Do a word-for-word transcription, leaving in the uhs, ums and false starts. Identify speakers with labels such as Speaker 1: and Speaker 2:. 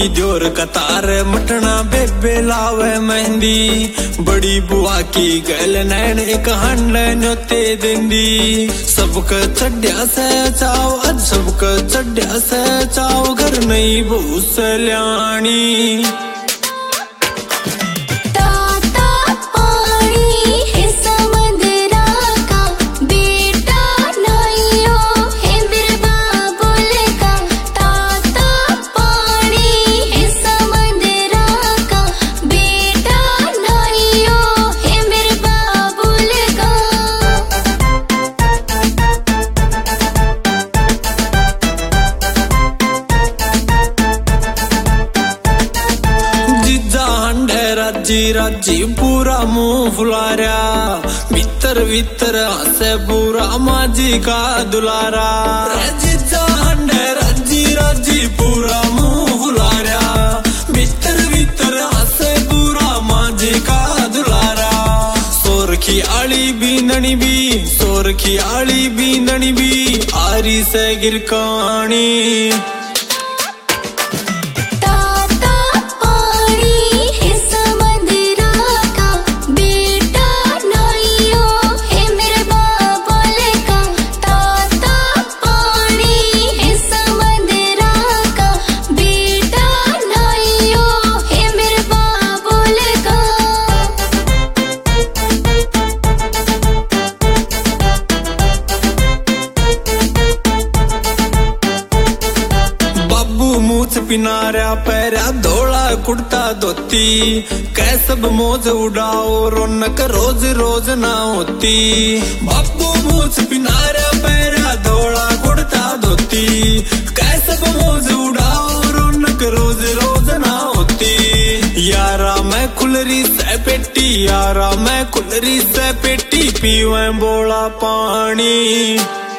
Speaker 1: की जोर कतार मटना बेबे लावे मेहंदी बड़ी बुआ की गल नैन एक हंड न्योते दिंदी सबक चढ़िया से चाव अज सबक चढ़िया से चाव घर नहीं भूस ल्याणी राजी राजी पूरा मुंह फुलारा भीतर भीतर हंसे पूरा माजी का दुलारा राजी राजी पूरा मुंह फुलारा भीतर भीतर हंसे पूरा माजी का दुलारा सोर की आली बींदनी भी सोर की आली बींदनी भी आरी से गिरकानी पिनारा पैरा धोला कुर्ता धोती कै सब मौज उड़ाओ रौनक रोज रोज ना होती बापू मूछ पिनारा पैरा धोला कुर्ता धोती कै सब मौज उड़ाओ रौनक रोज रोज ना होती यारा मैं खुलरी से पेटी यारा मैं खुलरी से पेटी पीवे बोला पानी।